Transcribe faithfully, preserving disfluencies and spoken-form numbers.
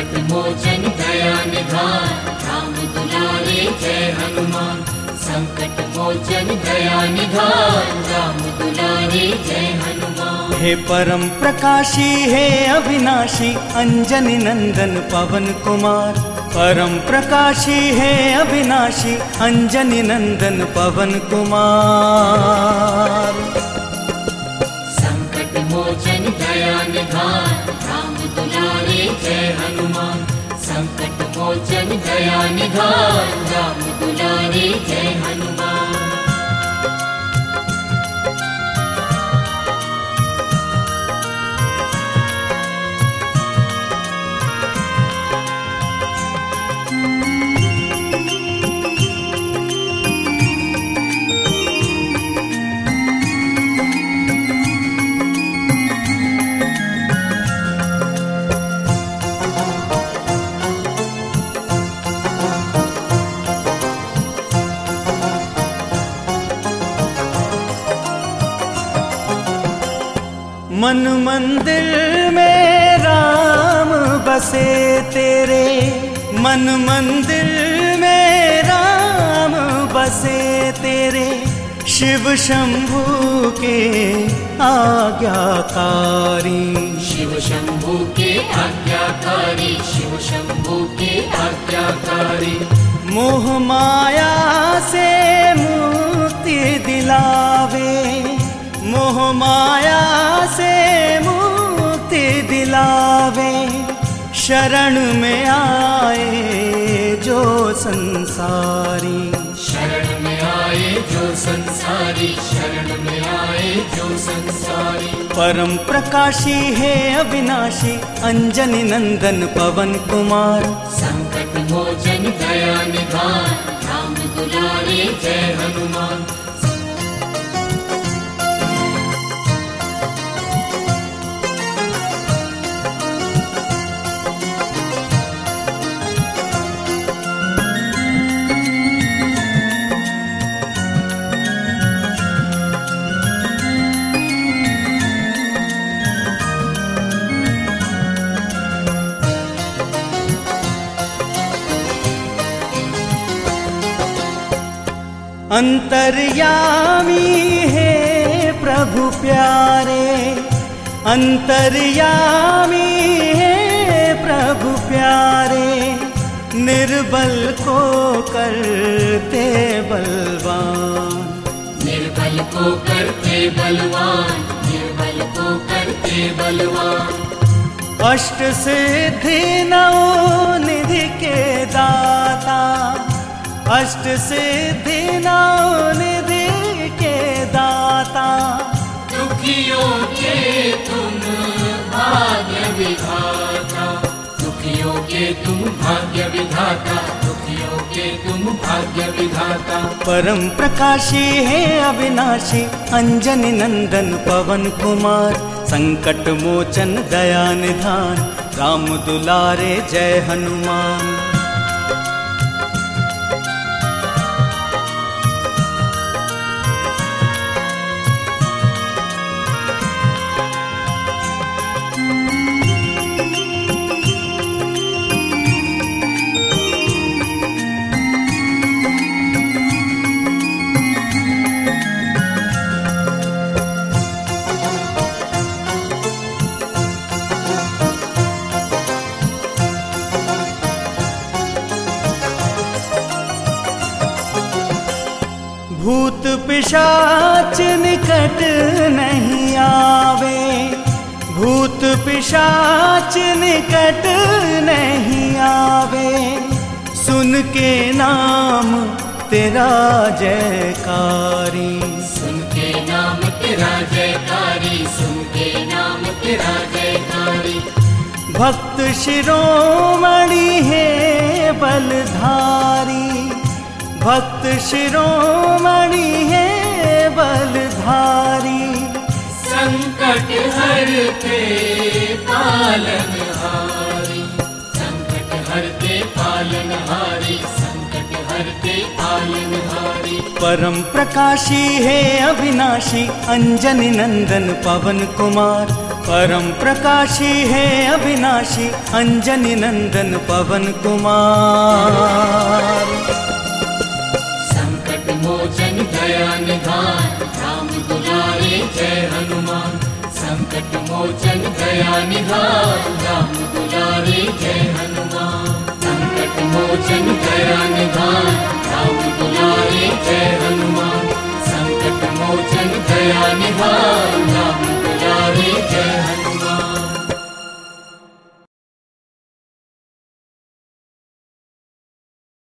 संकट मोचन दया निधान राम दुलारे जय हनुमान। संकट मोचन दया निधान राम दुलारे जय हनुमान। हे परम प्रकाशी हे अविनाशी अंजनी नंदन पवन कुमार। परम प्रकाशी है अविनाशी अंजनी नंदन पवन कुमार। संकट मोचन दया निधान राम दुलारे जय हनुमान। संकट मोचन दया निधान राम दुलारे जय हनुमान। मन मंदिर में राम बसे तेरे। मन मंदिर में राम बसे तेरे। शिव शंभू के आज्ञाकारी। शिव शंभू के आज्ञाकारी। शिव शंभू के आज्ञाकारी। मोह माया से मुक्ति दिलावे। मोह माया से मुक्ति दिलावे। शरण में आए जो संसारी। शरण में आए जो संसारी। शरण में आए जो संसारी। परम प्रकाशी है अविनाशी अंजनी नंदन पवन कुमार। संकट मोचन दया निधान राम दुलारे जय हनुमान। अंतर्यामी है प्रभु प्यारे। अंतर्यामी है प्रभु प्यारे। निर्बल को करते बलवान। निर्बल को करते बलवान। निर्बल को करते बलवान। अष्ट सिद्धि नौ निधि के दाता। अष्ट सिद्धि नौ निधि के दाता। दुखियों के तुम भाग्य विधाता। दुखियों के तुम भाग्य विधाता। दुखियों के तुम भाग्य विधाता। परम प्रकाशी है अविनाशी अंजनी नंदन पवन कुमार। संकट मोचन दया निधान राम दुलारे जय हनुमान। भूत पिशाच निकट नहीं आवे। भूत पिशाच निकट नहीं आवे। सुन के नाम तेरा जयकारी। सुन के नाम तेरा जयकारी। सुन के नाम तेरा जयकारी। भक्त शिरोमणि है बलधारी। भक्त शिरोमणि है बलधारी। संकट हरते पालनहारी। संकट हरते पालनहारी। संकट हरते पालनहारी। परम प्रकाशी है अविनाशी अंजनी नंदन पवन कुमार। परम प्रकाशी है अविनाशी अंजनी नंदन पवन कुमार। संकट मोचन दया निधान राम दुलारे जय हनुमान। संकट मोचन दया निधान राम दुलारे जय हनुमान। संकट मोचन दया निधान राम दुलारे जय हनुमान। संकट मोचन दया निधान राम दुलारे जय हनुमान।